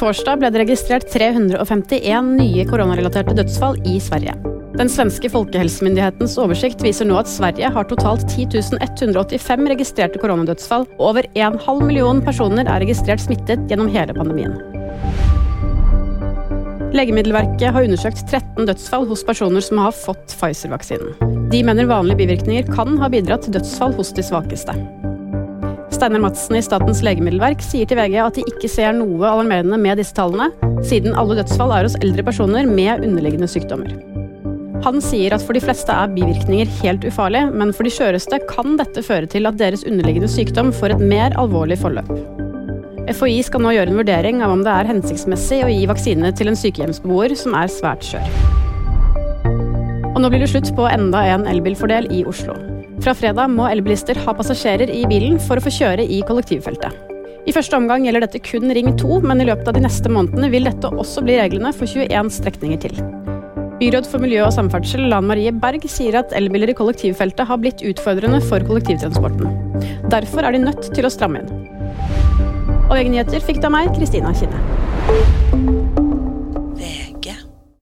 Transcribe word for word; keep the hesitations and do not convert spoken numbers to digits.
torsdag ble det registrert tre hundre og femtien nye koronarelaterte dødsfall i Sverige. Den svenske folkehelsemyndighetens oversikt viser nå at Sverige har totalt ti tusen ett hundre og åttifem registrerte koronadødsfall, og over en halv million personer er registrert smittet gjennom hele pandemien. Legemiddelverket har undersøkt tretten dødsfall hos personer som har fått Pfizer-vaksinen. De mener vanlige bivirkninger kan ha bidratt til dødsfall hos de svakeste. Steinar Madsen i Statens legemiddelverk sier til V G at de ikke ser noe alarmerende med disse tallene, siden alle dødsfall er hos eldre personer med underliggende sykdommer. Han sier at for de fleste er bivirkninger helt ufarlig, men for de skjøreste kan dette føre til at deres underliggende sykdom får et mer alvorlig forløp. F H I skal nå gjøre en vurdering av om det er hensiktsmessig å gi vaksine til en sykehjemsbeboer som er svært skjør. Og nå blir det slutt på enda en elbilfordel i Oslo. Fra fredag må elbilister ha passasjerer i bilen for å få kjøre i kollektivfeltet. I første omgang gjelder dette kun Ring to, men i løpet av de neste månedene vil dette også bli reglene for tjueen strekninger til. Byråd for miljø og samferdsel, Lan Marie Berg, sier at elbiler i kollektivfeltet har blitt utfordrende for kollektivtransporten. Derfor er de nødt til å stramme inn. Og V G Nyheter fikk da meg, Kristina Kinne.